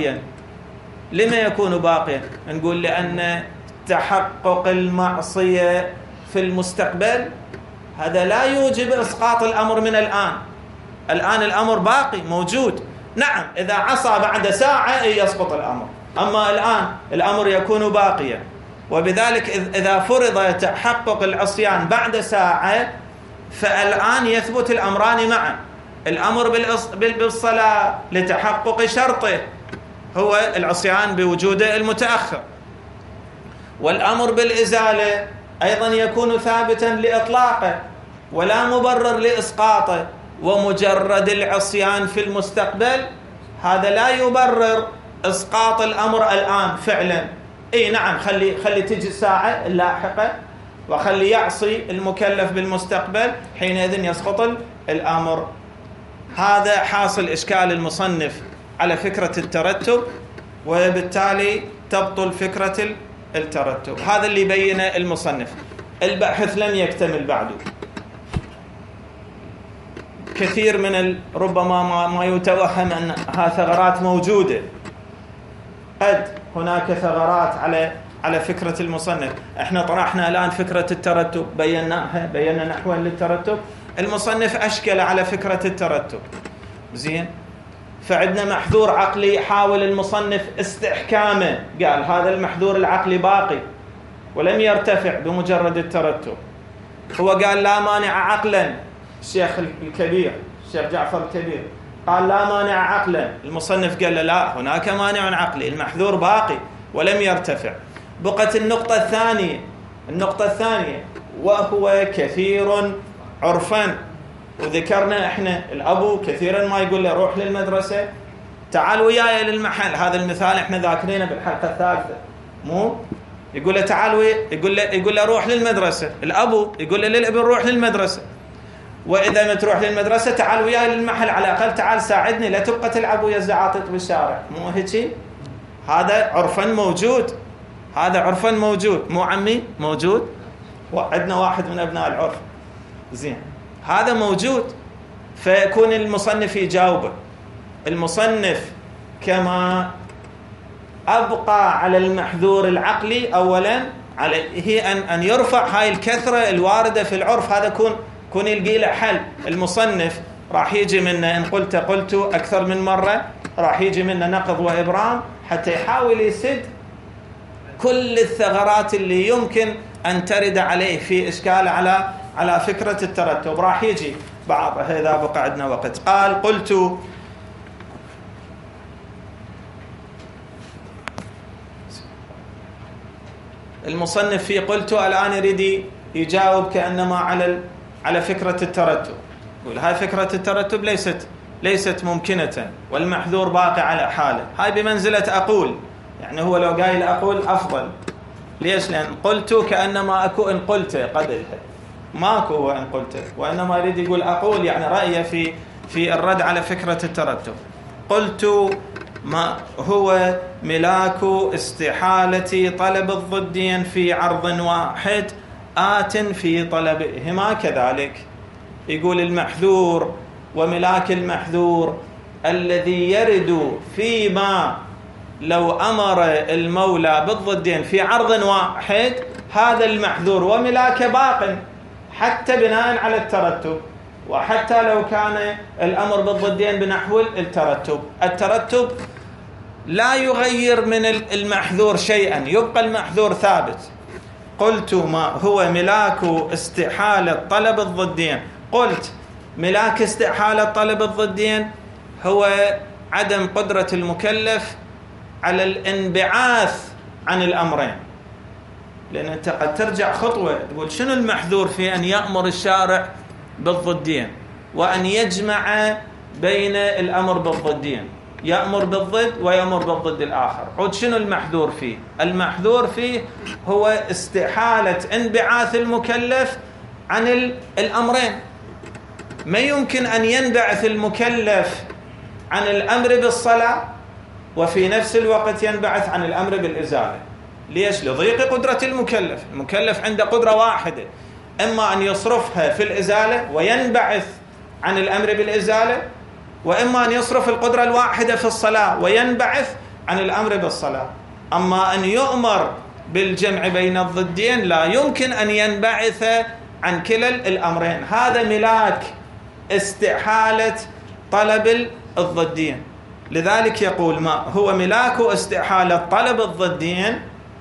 باقيا؟ نقول لأن تحقق المعصية في المستقبل هذا لا يوجب إسقاط الأمر من الآن الأمر باقي موجود. نعم، إذا عصى بعد ساعة يسقط الأمر، أما الآن الأمر يكون باقيا. وبذلك إذا فرض تحقق العصيان بعد ساعة فالآن يثبت الأمران معا، الأمر بالصلاة لتحقق شرطه هو العصيان بوجوده المتأخر، والأمر بالإزالة أيضا يكون ثابتا لإطلاقه ولا مبرر لإسقاطه، ومجرد العصيان في المستقبل هذا لا يبرر إسقاط الأمر الآن فعلا. نعم، خلي تجي الساعة اللاحقة وخلي يعصي المكلف بالمستقبل، حينئذ يسقط الأمر. هذا حاصل إشكال المصنف على فكرة الترتب، وبالتالي تبطل فكرة الترتب. هذا اللي بينه المصنف. البحث لم يكتمل بعده. كثير من ربما ما يتوهم أنها ثغرات موجودة. قد هناك ثغرات على فكرة المصنف. احنا طرحنا الآن فكرة الترتب، بينا نحوا للترتب. المصنف أشكل على فكرة الترتب. زين، فعندنا محذور عقلي حاول المصنف استحكامه، قال هذا المحذور العقلي باقي ولم يرتفع بمجرد الترتب. هو قال لا مانع عقلا، الشيخ الكبير الشيخ جعفر الكبير قال لا مانع عقلا، المصنف قال لا، هناك مانع عقلي، المحذور باقي ولم يرتفع. بقت النقطة الثانية وهو كثير عرفا. وذكرنا احنا الأبو كثيرا ما يقول له روح للمدرسة، تعال وياي للمحل. هذا المثال احنا ذاكرينه بالحلقة الثالثة، مو يقول له تعال يقول له روح للمدرسة. الأبو يقول له للابن روح للمدرسة، وإذا ما تروح للمدرسة تعال وياي للمحل، على الأقل تعال ساعدني، لا تبقى تلعب ويا الزعاطيط بالشارع. مو هيك؟ هذا عرفا موجود، مو عمي موجود، وعندنا واحد من أبناء العرف. زين، هذا موجود. فيكون المصنف يجاوبه. المصنف كما أبقى على المحذور العقلي أولا عليه أن يرفع هاي الكثرة الواردة في العرف، هذا كون يلقي له حل. المصنف راح يجي منه إن قلت أكثر من مرة، راح يجي منه نقض وإبرام حتى يحاول يسد كل الثغرات اللي يمكن أن ترد عليه في إشكال على فكرة الترتب. راح يجي بعض إذا بقى عندنا وقت. قال قلت المصنف في قلت الآن يريد يجاوب كأنما على فكرة الترتب. يقول هاي فكرة الترتب ليست ممكنة، والمحذور باقي على حاله. هاي بمنزلة أقول، يعني هو لو قايل أقول أفضل. ليش؟ لأن قلت كأنما أكو إن قلت قبلها، ماكو هو إن قلت، وإنما يريد يقول أقول يعني رأيه في الرد على فكرة الترتب. قلت ما هو ملاك استحالة طلب الضدين في عرض واحد آت في طلبهما كذلك. يقول المحذور وملاك المحذور الذي يرد فيما لو أمر المولى بالضدين في عرض واحد، هذا المحذور وملاك باق. حتى بناء على الترتب، وحتى لو كان الأمر بالضدين بنحو الترتب لا يغير من المحذور شيئا، يبقى المحذور ثابت. قلت ما هو ملاك استحالة طلب الضدين؟ قلت ملاك استحالة طلب الضدين هو عدم قدرة المكلف على الانبعاث عن الأمرين. لأن أنت قد ترجع خطوة تقول شنو المحذور في أن يأمر الشارع بالضدين وأن يجمع بين الأمر بالضدين، يأمر بالضد ويأمر بالضد الآخر. عود شنو المحذور فيه؟ المحذور فيه هو استحالة انبعاث المكلف عن الأمرين. ما يمكن أن ينبعث المكلف عن الأمر بالصلاة وفي نفس الوقت ينبعث عن الأمر بالإزالة. ليش؟ لضيق قدرة المكلف عنده قدرة واحدة، إما أن يصرفها في الإزالة وينبعث عن الأمر بالإزالة، وإما أن يصرف القدرة الواحدة في الصلاة وينبعث عن الأمر بالصلاة. أما أن يؤمر بالجمع بين الضدين لا يمكن أن ينبعث عن كلا الأمرين. هذا ملاك استحالة طلب الضدين. لذلك يقول ما هو ملاك استحالة طلب الضدين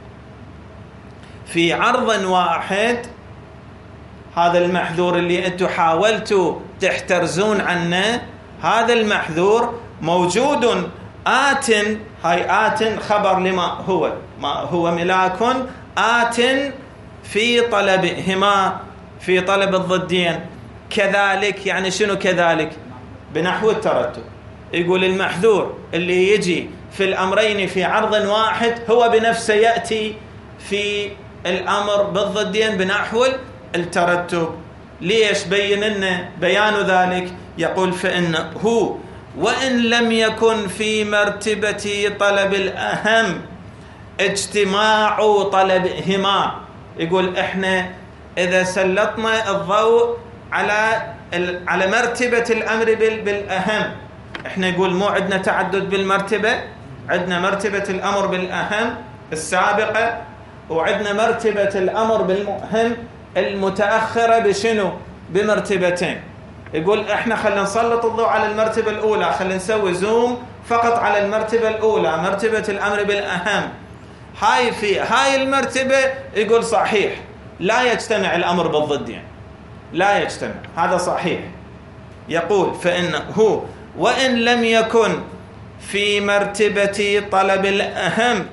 في عرض واحد. هذا المحذور اللي أنتم حاولتوا تحترزون عنه، هذا المحذور موجود آت. هاي آت خبر لما هو، ما هو ملاك آت في طلبهما، في طلب الضدين. كذلك يعني شنو كذلك؟ بنحو الترتب. يقول المحذور اللي يجي في الأمرين في عرض واحد هو بنفسه يأتي في الأمر بالضدين بنحو الترتب. ليش؟ بين لنا بيان ذلك. يقول فإنه وإن لم يكن في مرتبة طلب الأهم اجتماع طلبهما. يقول إحنا إذا سلطنا الضوء على مرتبة الأمر بالأهم، إحنا يقول مو عندنا تعدد بالمرتبة، عندنا مرتبة الأمر بالأهم السابقة، وعندنا مرتبة الأمر بالمهم المتأخرة بشنو؟ بمرتبتين. يقول إحنا خلينا نسلط الضوء على المرتبة الأولى، خلينا نسوي زوم فقط على المرتبة الأولى، مرتبة الأمر بالأهم. في هاي المرتبة يقول صحيح لا يجتمع الأمر بالضدين، لا يجتمع، هذا صحيح. يقول فإنه وإن لم يكن في مرتبة طلب الأهم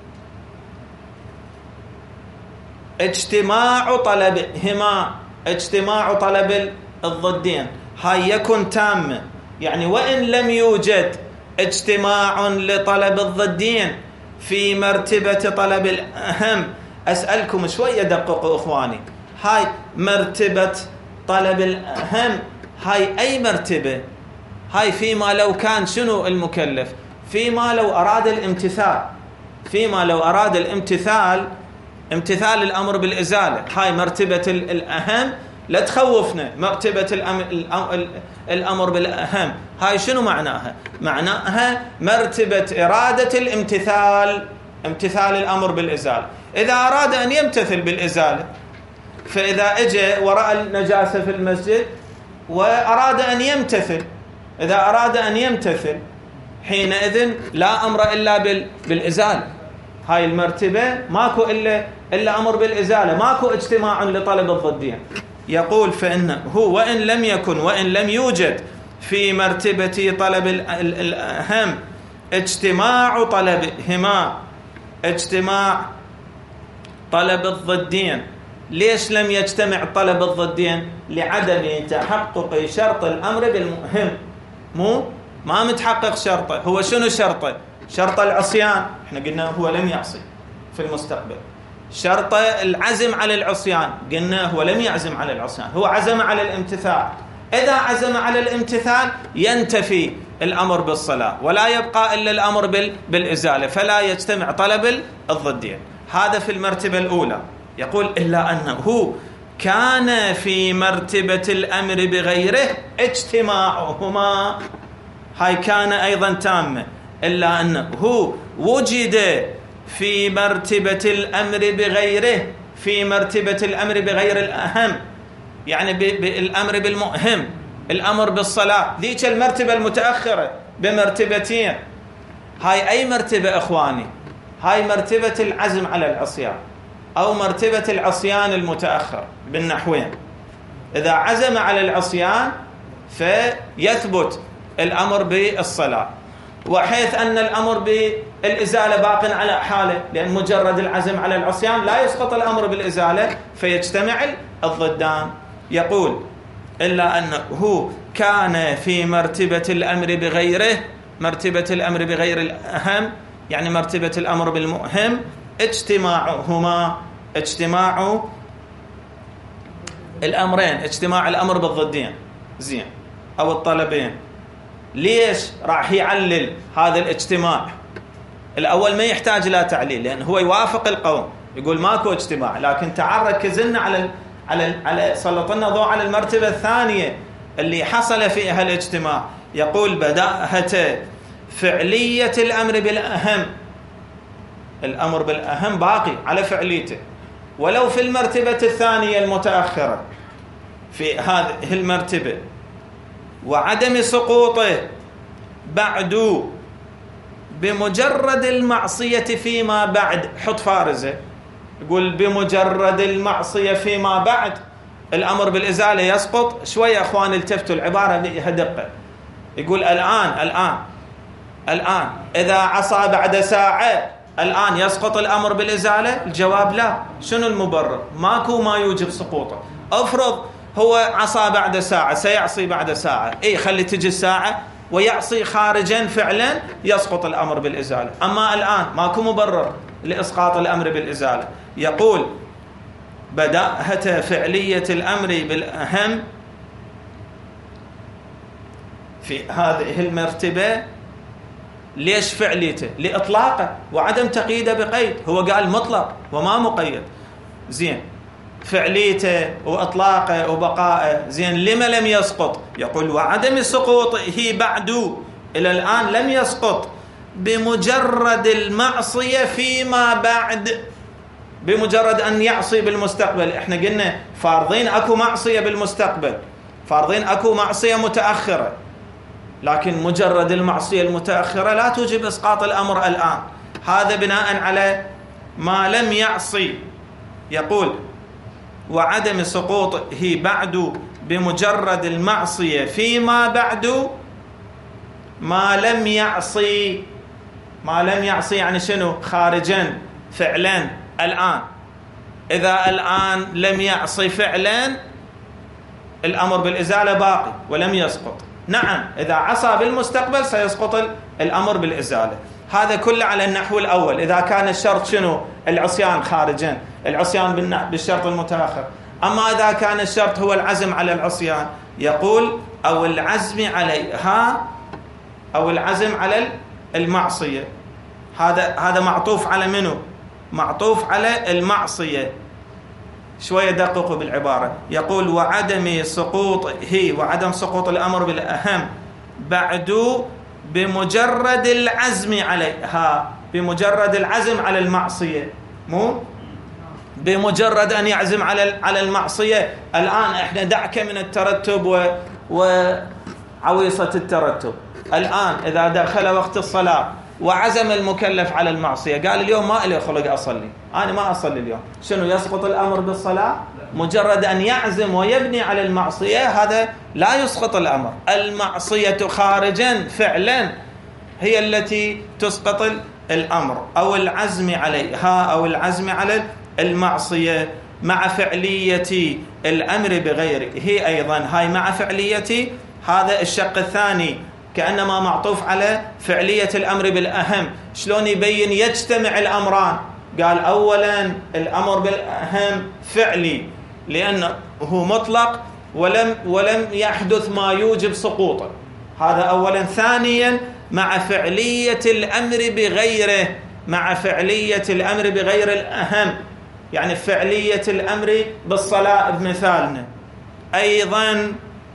اجتماع طلبهما، اجتماع طلب الضدين، هاي يكون تامة. يعني وإن لم يوجد اجتماع لطلب الضدين في مرتبة طلب الأهم. أسألكم شوية دققوا إخواني، هاي مرتبة طلب الأهم، هاي أي مرتبة؟ هاي فيما لو كان شنو المكلف؟ فيما لو أراد الامتثال، فيما لو أراد الامتثال، امتثال الأمر بالإزالة. هاي مرتبة الأهم، لا تخوفنا. مرتبة الأمر بالأهم هاي شنو معناها؟ معناها مرتبة إرادة الامتثال، امتثال الأمر بالإزالة. إذا أراد أن يمتثل بالإزالة، فإذا أجى ورأى النجاسة في المسجد وأراد أن يمتثل، إذا أراد أن يمتثل حينئذ لا أمر إلا بالإزالة. هاي المرتبة ماكو إلا أمر بالإزالة، ماكو اجتماع لطلب الضدين. يقول فإنه وإن لم يكن، وإن لم يوجد في مرتبة طلب الأهم اجتماع طلبهما، اجتماع طلب الضدين. ليش لم يجتمع طلب الضدين؟ لعدم تحقق شرط الأمر بالمهم. ما متحقق شرطه. هو شنو شرطه؟ شرط العصيان، احنا قلنا هو لم يعصي في المستقبل. شرط العزم على العصيان، قلنا هو لم يعزم على العصيان، هو عزم على الامتثال. إذا عزم على الامتثال ينتفي الأمر بالصلاة ولا يبقى إلا الأمر بالإزالة، فلا يجتمع طلب الضدين. هذا في المرتبة الأولى. يقول إلا أنه كان في مرتبة الأمر بغيره اجتماعهما، هاي كان أيضا تامة. إلا أنه وجد في مرتبة الأمر بغيره، في مرتبة الأمر بغير الأهم يعني بالأمر بالمهم، الأمر بالصلاة، ذيك المرتبة المتأخرة بمرتبتين. هاي أي مرتبة إخواني؟ هاي مرتبة العزم على العصيان أو مرتبة العصيان المتأخر بالنحوين. إذا عزم على العصيان فيثبت الأمر بالصلاة، وحيث أن الأمر بالإزالة باق على حاله، لأن مجرد العزم على العصيان لا يسقط الأمر بالإزالة فيجتمع الضدان. يقول إلا أنه كان في مرتبة الأمر بغيره، مرتبة الأمر بغير الأهم يعني مرتبة الأمر بالمهم، اجتماع الأمرين، اجتماع الأمر بالضدين زين أو الطلبين. ليش راح يعلل هذا الاجتماع؟ الأول ما يحتاج لا تعليل، لأن هو يوافق القوم يقول ماكو اجتماع، لكن تعال ركزنا على سلطنا ضوء على المرتبة الثانية اللي حصل فيها الاجتماع. يقول بدأت فعلية الأمر بالأهم، الأمر بالأهم باقي على فعليته ولو في المرتبة الثانية المتأخرة في هذه المرتبة، وعدم سقوطه بعد بمجرد المعصية فيما بعد. حط فارزة، يقول بمجرد المعصية فيما بعد الأمر بالإزالة يسقط. شوية أخوان التفتوا العبارة لها دقة. يقول الآن إذا عصى بعد ساعة الآن يسقط الأمر بالإزالة؟ الجواب لا. شنو المبرر؟ ماكو ما يوجب سقوطه. أفرض هو عصى بعد ساعة، سيعصي بعد ساعة، خلي تجي الساعة ويعصي خارجا فعلا، يسقط الأمر بالإزالة. أما الآن ماكو مبرر لإسقاط الأمر بالإزالة. يقول بدأت فعلية الأمر بالأهم في هذه المرتبة. ليش فعليته؟ لإطلاقه وعدم تقييده بقيد. هو قال مطلق وما مقيد. زين، فعليته وإطلاقه وبقائه. زين، لما لم يسقط؟ يقول وعدم سقوطه بعد، إلى الآن لم يسقط بمجرد المعصية فيما بعد، بمجرد أن يعصي بالمستقبل. احنا قلنا فارضين أكو معصية بالمستقبل، فارضين أكو معصية متأخرة، لكن مجرد المعصية المتأخرة لا توجب إسقاط الأمر الآن. هذا بناء على ما لم يعصي. يقول وعدم سقوطه بعد بمجرد المعصية فيما بعد ما لم يعصي. ما لم يعصي يعني شنو؟ خارجا فعلا. الآن إذا الآن لم يعصي فعلا الأمر بالإزالة باقي ولم يسقط. نعم، إذا عصى بالمستقبل سيسقط الأمر بالإزالة. هذا كله على النحو الأول، إذا كان الشرط شنو؟ العصيان خارجا، العصيان بالشرط المتأخر. أما إذا كان الشرط هو العزم على العصيان، يقول أو العزم عليها أو العزم على المعصية. هذا معطوف على منه؟ معطوف على المعصية. شوية دققوا بالعبارة. يقول وعدم سقوطه، وعدم سقوط الأمر بالأهم بعد بمجرد العزم عليها، بمجرد العزم على المعصية، مو بمجرد أن يعزم على المعصية. الآن احنا دعك من الترتب وعويصة الترتب. الآن إذا دخل وقت الصلاة وعزم المكلف على المعصية، قال اليوم ما لي خلق أصلي، أنا ما أصلي اليوم، شنو يسقط الأمر بالصلاة؟ مجرد أن يعزم ويبني على المعصية هذا لا يسقط الأمر. المعصية خارجا فعلا هي التي تسقط الأمر، أو العزم عليها أو العزم على المعصية مع فعلية الأمر بغيره. هي أيضا هاي مع فعلية، هذا الشق الثاني كأنما معطوف على فعلية الأمر بالأهم. شلون يبين يجتمع الأمران؟ قال أولا الأمر بالأهم فعلي لأنه مطلق ولم يحدث ما يوجب سقوطه، هذا أولا. ثانيا مع فعلية الأمر بغيره، مع فعلية الأمر بغير الأهم، يعني فعلية الأمر بالصلاة بمثالنا. أيضا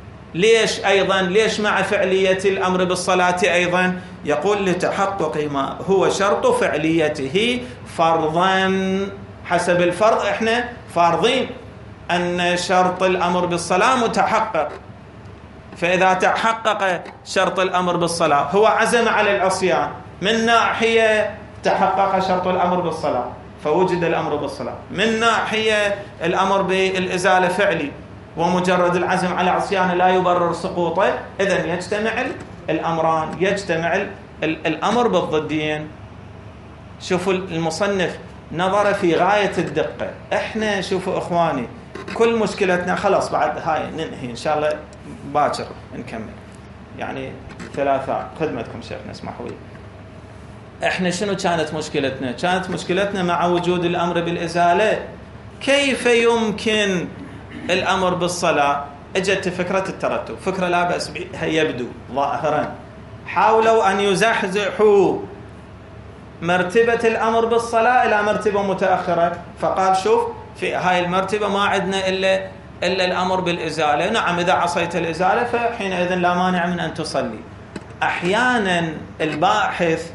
ليش مع فعلية الأمر بالصلاة أيضا؟ يقول لتحقق ما هو شرط فعليته فرضا. حسب الفرض احنا فارضين أن شرط الأمر بالصلاة متحقق، فإذا تحقق شرط الأمر بالصلاة هو عزم على العصيان، من ناحية تحقق شرط الأمر بالصلاة فوجد الأمر بالصلاة، من ناحية الأمر بالإزالة فعلي ومجرد العزم على عصيان لا يبرر سقوطه، إذن يجتمع الأمران، يجتمع الأمر بالضدين. شوفوا المصنف نظر في غاية الدقة. احنا شوفوا اخواني كل مشكلتنا خلاص بعد هاي ننهي ان شاء الله باكر نكمل، يعني ثلاثة خدمتكم شيخنا اسمحوا لي. احنا شنو كانت مشكلتنا؟ كانت مشكلتنا مع وجود الامر بالازالة كيف يمكن الامر بالصلاة. اجت فكرة الترتب، فكرة لا بأس بها يبدو ظاهرا، حاولوا ان يزحزحوا مرتبة الأمر بالصلاة إلى مرتبة متأخرة، فقال شوف في هاي المرتبة ما عندنا إلا الأمر بالإزالة، نعم إذا عصيت الإزالة فحينئذ لا مانع من أن تصلي. أحيانا الباحث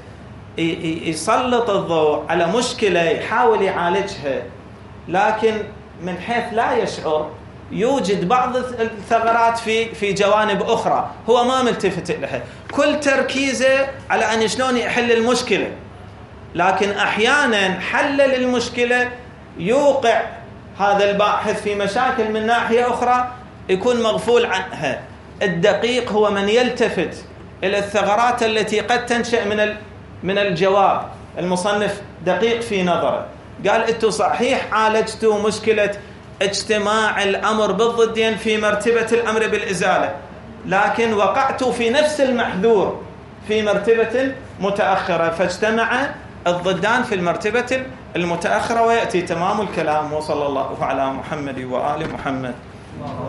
يسلط الضوء على مشكلة يحاول يعالجها، لكن من حيث لا يشعر يوجد بعض الثغرات في جوانب أخرى هو ما ملتفت لها، كل تركيزه على أن شلون يحل المشكلة، لكن أحيانا حل المشكلة يوقع هذا الباحث في مشاكل من ناحية أخرى يكون مغفول عنها. الدقيق هو من يلتفت إلى الثغرات التي قد تنشأ من الجواب. المصنف دقيق في نظره، قال أنتم صحيح عالجتوا مشكلة اجتماع الأمر بالضدين في مرتبة الأمر بالإزالة، لكن وقعتوا في نفس المحذور في مرتبة متأخرة، فاجتمع الضدان في المرتبة المتأخرة ويأتي تمام الكلام. وصلى الله على محمد وآل محمد.